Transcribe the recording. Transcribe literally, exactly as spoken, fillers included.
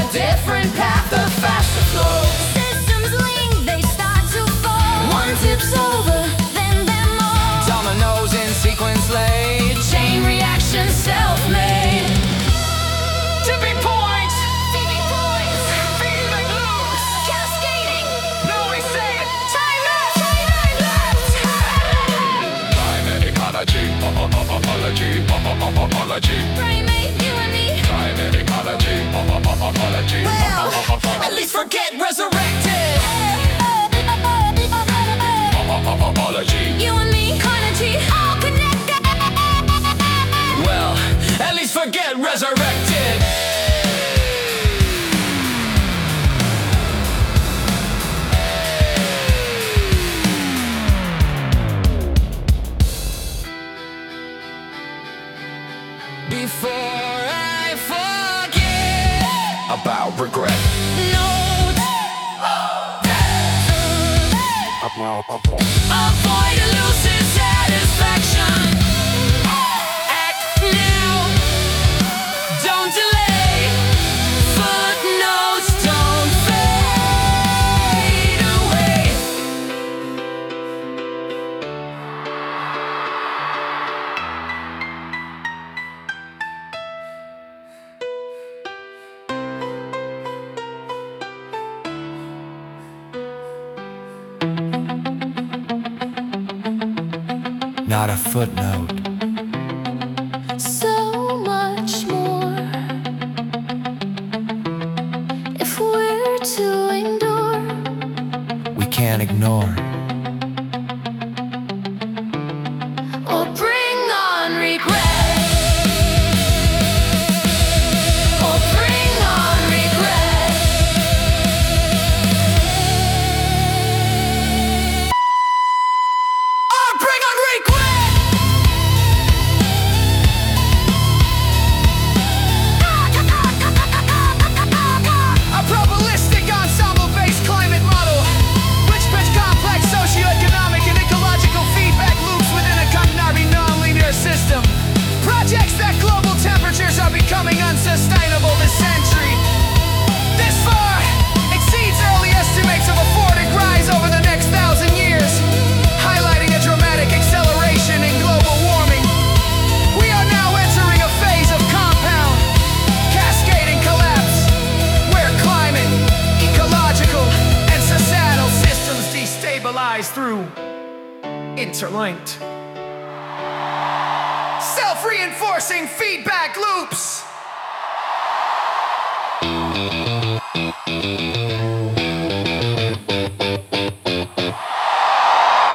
different path, the faster flow. Systems link, they start to fall. One tips over, then them all. dominoes in sequence laid, chain reaction self-made. Tipping points, Tipping points, feedback loops, cascading. no we say it, time lapse, Time lapse. Time ecology, ecology, ecology. Primate, you and me. Time ecology, ecology. well, at least forget resurrected. Ecology. You and me, Carnegie, all connected. Well, at least forget resurrected. Before I forget About regret. Notes, avoid elusive satisfaction. Act now, don't delay. Footnotes don't fade away. not a footnote. So much more. If we're to endure, We can't ignore. or bring on regret, or bring on regret. Or bring on regret. A probabilistic ensemble-based climate model, which puts complex socioeconomic and ecological feedback loops within a Cognari nonlinear system. Projects that global temperatures are becoming unsustainable this century. This far exceeds early estimates of a four-degree rise over the next thousand years, highlighting a dramatic acceleration in global warming. We are now entering a phase of compound, cascading collapse, where climate, ecological, and societal systems destabilize through interlinked, self-reinforcing feedback loops.